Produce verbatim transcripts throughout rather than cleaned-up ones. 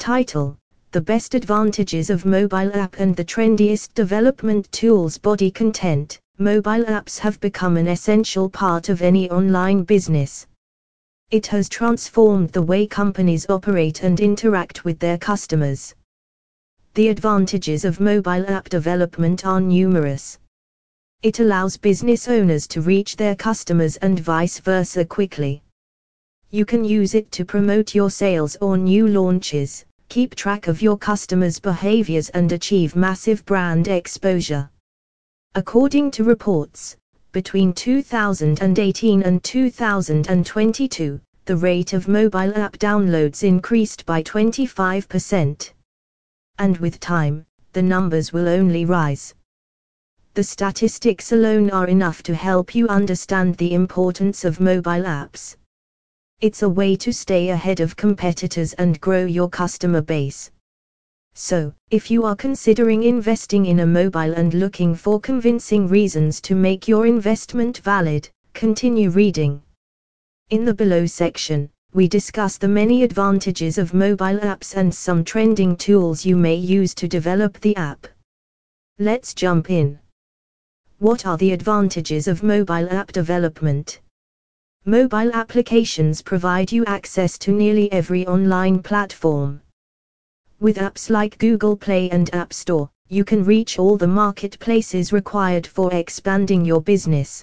Title: The Best Advantages of Mobile App and the Trendiest Development Tools. Body content: Mobile apps have become an essential part of any online business. It has transformed the way companies operate and interact with their customers. The advantages of mobile app development are numerous. It allows business owners to reach their customers and vice versa quickly. You can use it to promote your sales or new launches, keep track of your customers' behaviors and achieve massive brand exposure. According to reports, between two thousand eighteen and two thousand twenty-two, the rate of mobile app downloads increased by twenty-five percent. And with time, the numbers will only rise. The statistics alone are enough to help you understand the importance of mobile apps. It's a way to stay ahead of competitors and grow your customer base. So, if you are considering investing in a mobile and looking for convincing reasons to make your investment valid, continue reading. In the below section, we discuss the many advantages of mobile apps and some trending tools you may use to develop the app. Let's jump in. What are the advantages of mobile app development? Mobile applications provide you access to nearly every online platform. With apps like Google Play and App Store, you can reach all the marketplaces required for expanding your business.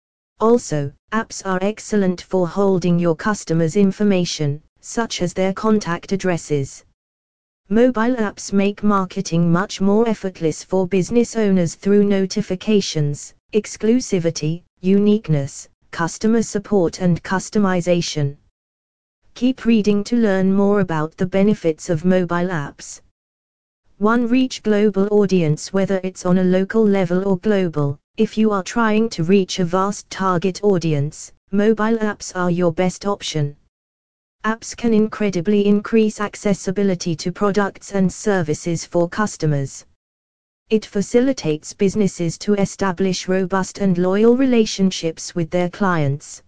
Also, apps are excellent for holding your customers' information, such as their contact addresses. Mobile apps make marketing much more effortless for business owners through notifications, exclusivity, uniqueness, customer support and customization. Keep reading to learn more about the benefits of mobile apps. one Reach global audience. Whether it's on a local level or global, if you are trying to reach a vast target audience, mobile apps are your best option. Apps can incredibly increase accessibility to products and services for customers. It facilitates businesses to establish robust and loyal relationships with their clients.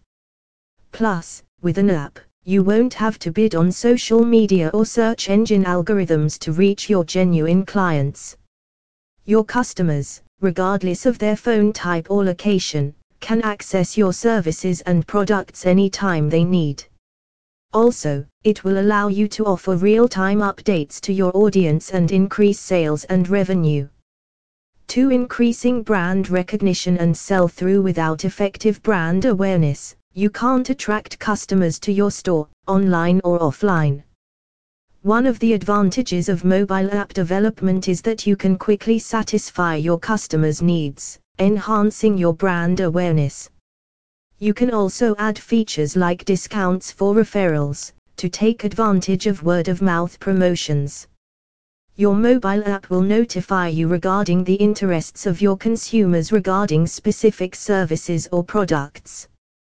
Plus, with an app, you won't have to bid on social media or search engine algorithms to reach your genuine clients. Your customers, regardless of their phone type or location, can access your services and products anytime they need. Also, it will allow you to offer real-time updates to your audience and increase sales and revenue. two Increasing brand recognition and sell-through. Without effective brand awareness, you can't attract customers to your store, online or offline. One of the advantages of mobile app development is that you can quickly satisfy your customers' needs, enhancing your brand awareness. You can also add features like discounts for referrals, to take advantage of word-of-mouth promotions. Your mobile app will notify you regarding the interests of your consumers regarding specific services or products.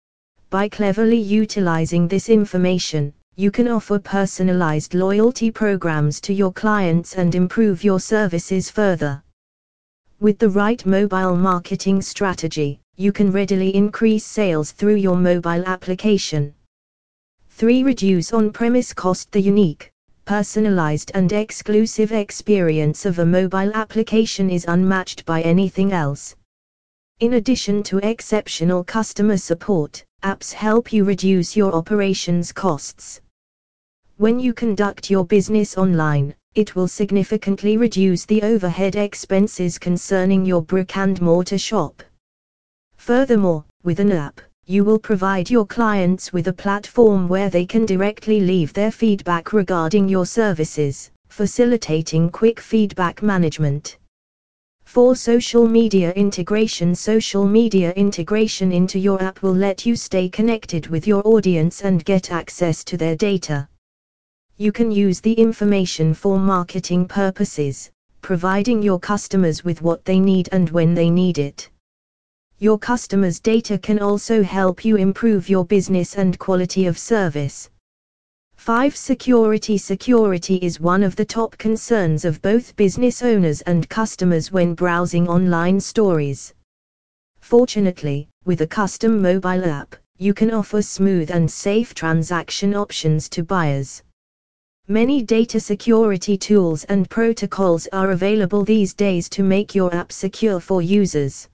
By cleverly utilizing this information, you can offer personalized loyalty programs to your clients and improve your services further. With the right mobile marketing strategy, you can readily increase sales through your mobile application. three Reduce on-premise cost. The unique, personalized and exclusive experience of a mobile application is unmatched by anything else. In addition to exceptional customer support, apps help you reduce your operations costs. When you conduct your business online, it will significantly reduce the overhead expenses concerning your brick-and-mortar shop. Furthermore, with an app, you will provide your clients with a platform where they can directly leave their feedback regarding your services, facilitating quick feedback management. four Social media integration. Social media integration into your app will let you stay connected with your audience and get access to their data. You can use the information for marketing purposes, providing your customers with what they need and when they need it. Your customers' data can also help you improve your business and quality of service. five Security. Security is one of the top concerns of both business owners and customers when browsing online stores. Fortunately, with a custom mobile app, you can offer smooth and safe transaction options to buyers. Many data security tools and protocols are available these days to make your app secure for users.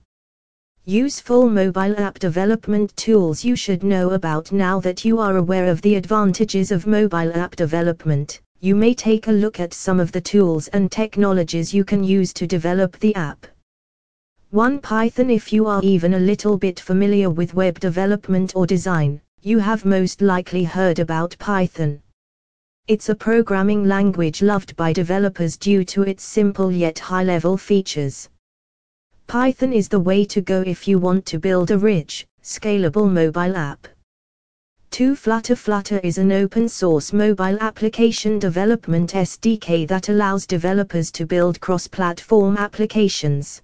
Useful mobile app development tools you should know about. Now that you are aware of the advantages of mobile app development, you may take a look at some of the tools and technologies you can use to develop the app. one Python. If you are even a little bit familiar with web development or design, you have most likely heard about Python. It's a programming language loved by developers due to its simple yet high-level features. Python is the way to go if you want to build a rich, scalable mobile app. two Flutter. Flutter is an open-source mobile application development S D K that allows developers to build cross-platform applications.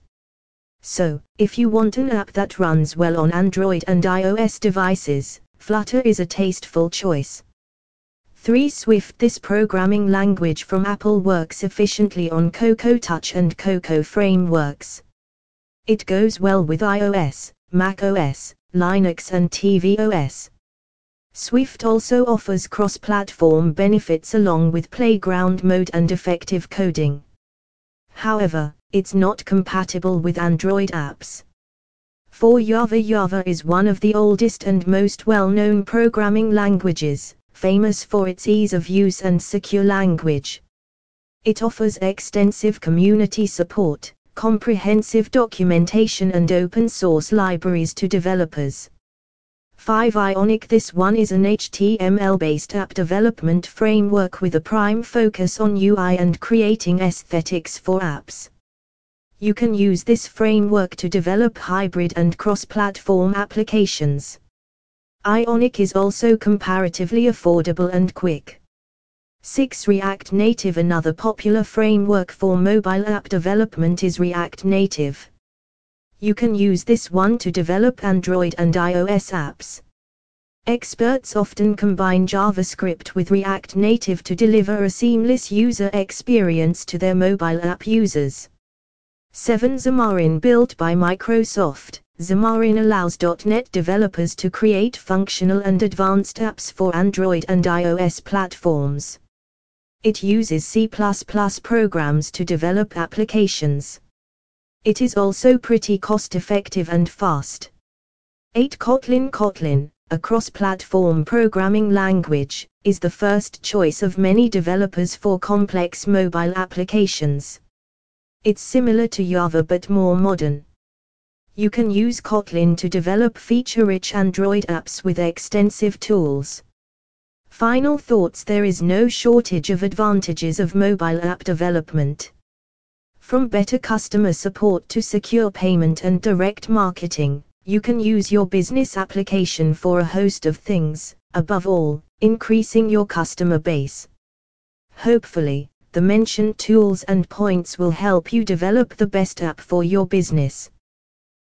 So, if you want an app that runs well on Android and iOS devices, Flutter is a tasteful choice. three Swift. This programming language from Apple works efficiently on Cocoa Touch and Cocoa frameworks. It goes well with iOS, macOS, Linux and tvOS. Swift also offers cross-platform benefits along with playground mode and effective coding. However, it's not compatible with Android apps. four Java. Java is one of the oldest and most well-known programming languages, famous for its ease of use and secure language. It offers extensive community support, comprehensive documentation and open-source libraries to developers. five Ionic. This one is an H T M L-based app development framework with a prime focus on U I and creating aesthetics for apps. You can use this framework to develop hybrid and cross-platform applications. Ionic is also comparatively affordable and quick. six React Native. Another popular framework for mobile app development is React Native. You can use this one to develop Android and iOS apps. Experts often combine JavaScript with React Native to deliver a seamless user experience to their mobile app users. seven Xamarin. Built by Microsoft, Xamarin allows dot net developers to create functional and advanced apps for Android and iOS platforms. It uses C plus plus programs to develop applications. It is also pretty cost-effective and fast. eight Kotlin. Kotlin, a cross-platform programming language, is the first choice of many developers for complex mobile applications. It's similar to Java but more modern. You can use Kotlin to develop feature-rich Android apps with extensive tools. Final thoughts. There is no shortage of advantages of mobile app development. From better customer support to secure payment and direct marketing, you can use your business application for a host of things, above all, increasing your customer base. Hopefully, the mentioned tools and points will help you develop the best app for your business.